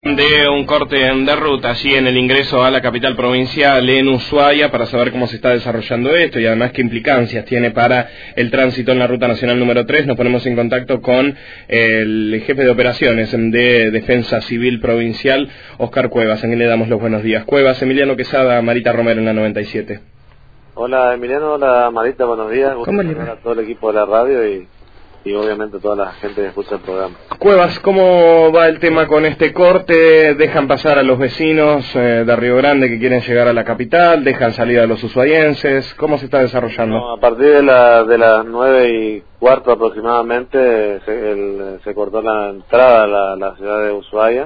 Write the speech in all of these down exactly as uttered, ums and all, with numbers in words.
De un corte de ruta allí en el ingreso a la capital provincial en Ushuaia para saber cómo se está desarrollando esto y además qué implicancias tiene para el tránsito en la ruta nacional número tres. Nos ponemos en contacto con el jefe de operaciones de Defensa Civil Provincial, Oscar Cuevas. A quien le damos los buenos días. Cuevas, Emiliano Quesada, Marita Romero en la noventa y siete. Hola Emiliano, hola Marita, buenos días. ¿Cómo le va? A todo el equipo de la radio y, y obviamente toda la gente que escucha el programa. Cuevas, ¿cómo va el tema con este corte? ¿Dejan pasar a los vecinos eh, de Río Grande que quieren llegar a la capital? ¿Dejan salir a los ushuaienses? ¿Cómo se está desarrollando? No, a partir de, la, de las nueve y cuarto aproximadamente se, el, se cortó la entrada a la, la ciudad de Ushuaia.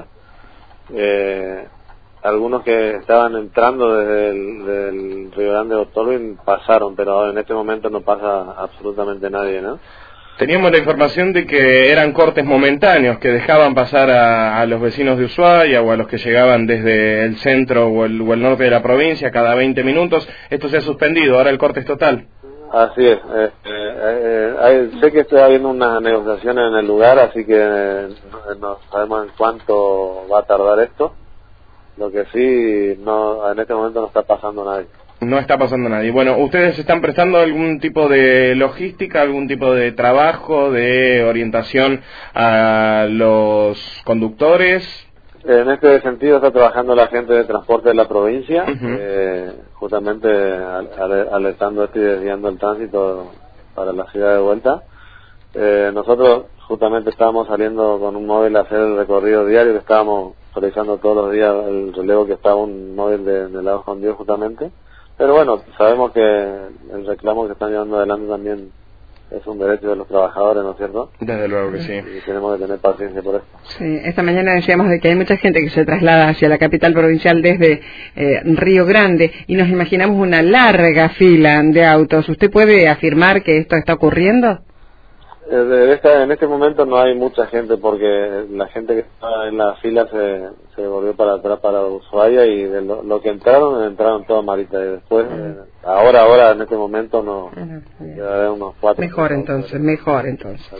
Eh, algunos que estaban entrando desde el del Río Grande o Tolwyn pasaron, pero en este momento no pasa absolutamente nadie, ¿no? Teníamos la información de que eran cortes momentáneos, que dejaban pasar a, a los vecinos de Ushuaia o a los que llegaban desde el centro o el, o el norte de la provincia cada veinte minutos. Esto se ha suspendido, ahora el corte es total. Así es. Eh, eh, eh, sé que está habiendo unas negociaciones en el lugar, así que eh, no sabemos en cuánto va a tardar esto. Lo que sí, no, en este momento no está pasando nadie. No está pasando nadie. Bueno, ¿ustedes están prestando algún tipo de logística, algún tipo de trabajo, de orientación a los conductores? En este sentido está trabajando la gente de transporte de la provincia, Uh-huh. eh, justamente al, alertando esto y desviando el tránsito para la ciudad de vuelta. Eh, nosotros justamente estábamos saliendo con un móvil a hacer el recorrido diario, que estábamos realizando todos los días el relevo, que estaba un móvil de, de lado escondido justamente. Pero bueno, sabemos que el reclamo que están llevando adelante también es un derecho de los trabajadores, ¿no es cierto? Desde luego que sí. Y tenemos que tener paciencia por esto. Sí, esta mañana decíamos de que hay mucha gente que se traslada hacia la capital provincial desde eh, Río Grande y nos imaginamos una larga fila de autos. ¿Usted puede afirmar que esto está ocurriendo? De esta, en este momento no hay mucha gente porque la gente que estaba en la fila se, se volvió para atrás para Ushuaia y de lo, lo que entraron, entraron todos Marita y después, eh, ahora, ahora en este momento no, quedará unos cuatro. Mejor entonces, mejor entonces.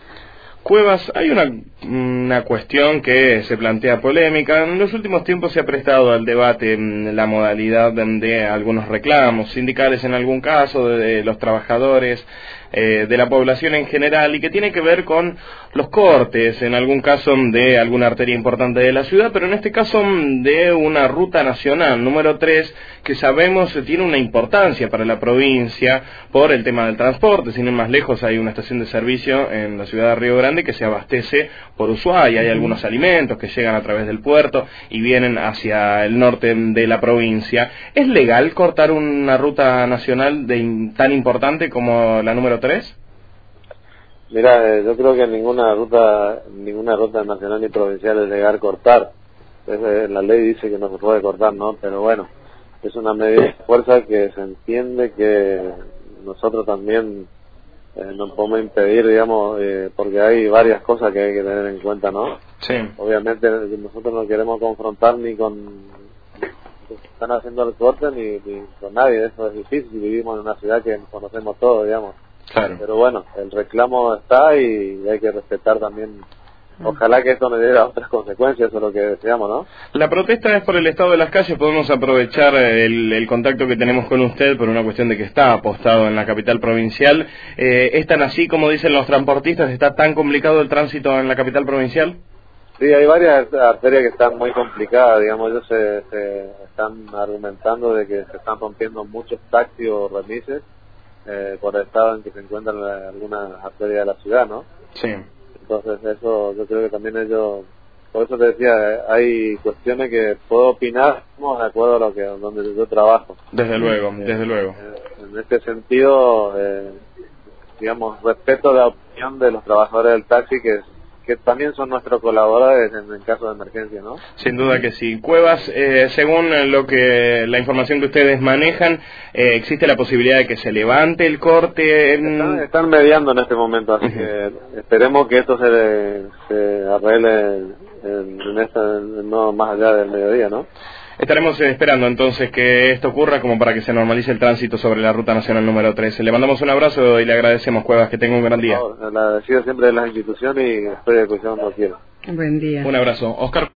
Cuevas, hay una, una cuestión que se plantea polémica. En los últimos tiempos se ha prestado al debate la modalidad de, de algunos reclamos sindicales en algún caso, de, de los trabajadores, eh, de la población en general, y que tiene que ver con los cortes, en algún caso de alguna arteria importante de la ciudad, pero en este caso de una ruta nacional, número tres, que sabemos tiene una importancia para la provincia por el tema del transporte. Sin ir más lejos, hay una estación de servicio en la ciudad de Río Grande que se abastece por Ushuaia. Hay algunos alimentos que llegan a través del puerto y vienen hacia el norte de la provincia. ¿Es legal cortar una ruta nacional de, tan importante como la número tres? Mira, eh, yo creo que ninguna ruta ninguna ruta nacional ni provincial es legal cortar. Es, eh, la ley dice que no se puede cortar, ¿no? Pero bueno, es una medida de fuerza que se entiende que nosotros también eh, no podemos impedir, digamos, eh, porque hay varias cosas que hay que tener en cuenta, ¿no? Sí. Obviamente nosotros no queremos confrontar ni con los que están haciendo el corte ni, ni con nadie. Eso es difícil, vivimos en una ciudad que conocemos todo, digamos. Claro. Pero bueno, el reclamo está y hay que respetar también. Ojalá que esto no diera otras consecuencias, eso es lo que deseamos, ¿no? La protesta es por el estado de las calles. Podemos aprovechar el, el contacto que tenemos con usted por una cuestión de que está apostado en la capital provincial. Eh, ¿Es tan así como dicen los transportistas? ¿Está tan complicado el tránsito en la capital provincial? Sí, hay varias arterias que están muy complicadas, digamos. Ellos se, se están argumentando de que se están rompiendo muchos taxis o remises eh, por el estado en que se encuentran algunas arterias de la ciudad, ¿no? Sí. Entonces eso, yo creo que también ellos, por eso te decía, hay cuestiones que puedo opinar de acuerdo a lo que donde yo trabajo. Desde luego, eh, desde luego. Eh, en este sentido, eh, digamos, respeto la opinión de los trabajadores del taxi que que también son nuestros colaboradores en el caso de emergencia, ¿no? Sin duda que sí. Cuevas, eh, según lo que la información que ustedes manejan, eh, ¿existe la posibilidad de que se levante el corte? En... Están, están mediando en este momento, así uh-huh. que esperemos que esto se, se arregle en, en esta, no más allá del mediodía, ¿no? Estaremos esperando entonces que esto ocurra como para que se normalice el tránsito sobre la ruta nacional número trece. Le mandamos un abrazo y le agradecemos, Cuevas, que tenga un gran día. Por favor, agradecido siempre de las instituciones y estoy de cuestión cuando quiero. Buen día. Un abrazo. Oscar.